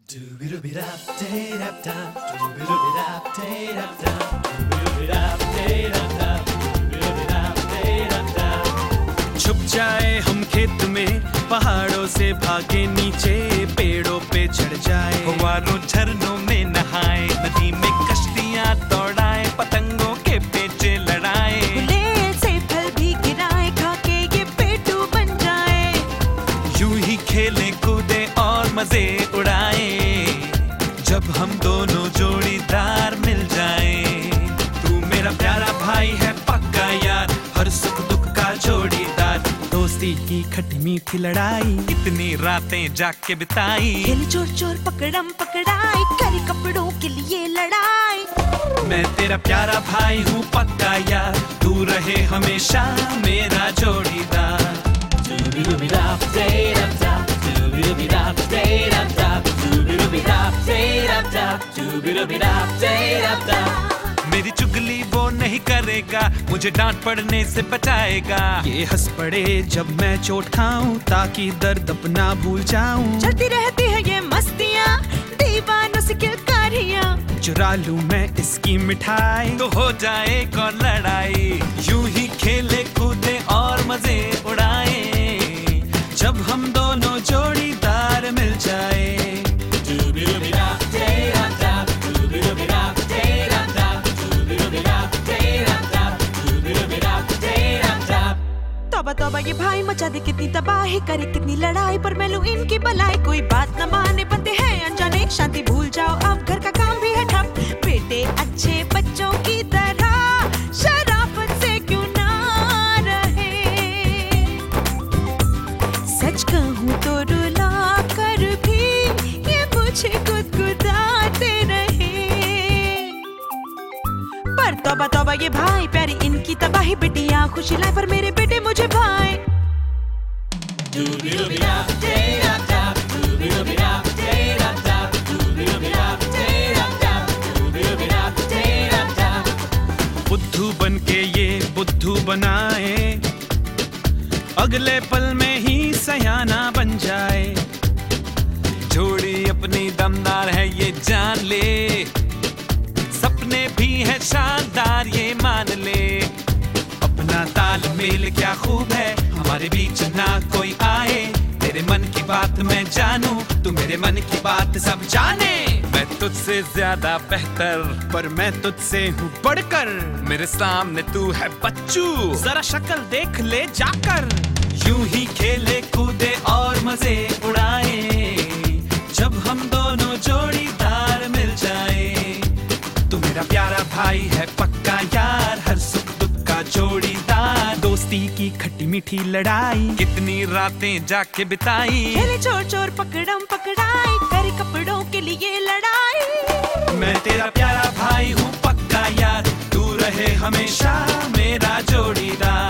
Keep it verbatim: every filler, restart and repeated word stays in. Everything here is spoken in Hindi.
छुप जाए हम खेत में, पहाड़ों से भागे नीचे, पेड़ों पे चढ़ जाए, फव्वारों झरनों में नहाए, नदी में कश्तियां दौड़ाए, पतंगों के पेचे लड़ाए, गुलेल से फल भी गिराए, खा के ये पेटू बन जाए। यूं ही खेले कूदे और मजे उड़ाए, जब हम दोनों जोड़ीदार मिल जाए। तू मेरा प्यारा भाई है पक्का यार, हर सुख दुख का जोड़ीदार, दोस्ती की खट्टी मीठी लड़ाई, इतनी रातें जाग के बिताई, खेल चोर चोर पकड़म पकड़ाई, करी कपड़ों के लिए लड़ाई। मैं तेरा प्यारा भाई हूँ पक्का यार, तू रहे हमेशा मेरा जोड़ीदार। मेरी चुगली वो नहीं करेगा, मुझे डांट पड़ने से बचाएगा, ये हंस पड़े जब मैं चोट खाऊं, ताकि दर्द अपना भूल जाऊं। चलती रहती है ये मस्तियाँ, दीवानों से किलकारियाँ, चुरा लूं मैं इसकी मिठाई, तो हो जाए कौन लड़ाई। यूं ही खेले कूदे और मजे उड़ाए, जब हम दोनों जोड़ीदार मिल जाए। तौबा तौबा ये भाई मचा दे कितनी तबाही, करे कितनी लड़ाई, पर मैं लूं इनकी भलाई। कोई बात न माने बनते हैं अनजाने, शांति भूल जाओ अब घर का काम भी है ठप। बेटे अच्छे बच्चों की तरह शराफत से क्यों ना रहे, सच कहूं तो रुला कर भी ये मुझे गुदगुदाते रहे। पर तौबा तौबा ये भाई, प्यारी इनकी तबाही, बेटियां खुशी लाए पर मेरे बेटे मुझे भाई। बुद्धू बन के ये बुद्धू बनाए, अगले पल में ही सयाना बन जाए। जोड़ी अपनी दमदार है ये जान ले, सपने भी है शानदार ये मान ले। अपना तालमेल क्या खूब है, हमारे बीच ना कोई आए, तेरे मन की बात मैं जानूं, तू मेरे मन की बात सब जाने। मैं तुझसे ज्यादा बेहतर, पर मैं तुझसे हूँ बढ़कर, मेरे सामने तू है बच्चू, जरा शक्ल देख ले जाकर। यूं ही खेले कूदे और मजे उड़ाए, जब हम दोनों जोड़ीदार मिल जाए। तू मेरा प्यारा भाई है पक्का यार, हर सुख दुख का जोड़ीदार, दोस्ती की खट्टी मीठी लड़ाई, कितनी रातें जाके बिताई, खेले चोर चोर पकड़म पकड़ाई, करे कपड़ों के लिए लड़ाई। मैं तेरा प्यारा भाई हूँ पक्का यार, तू रहे हमेशा मेरा जोड़ीदार।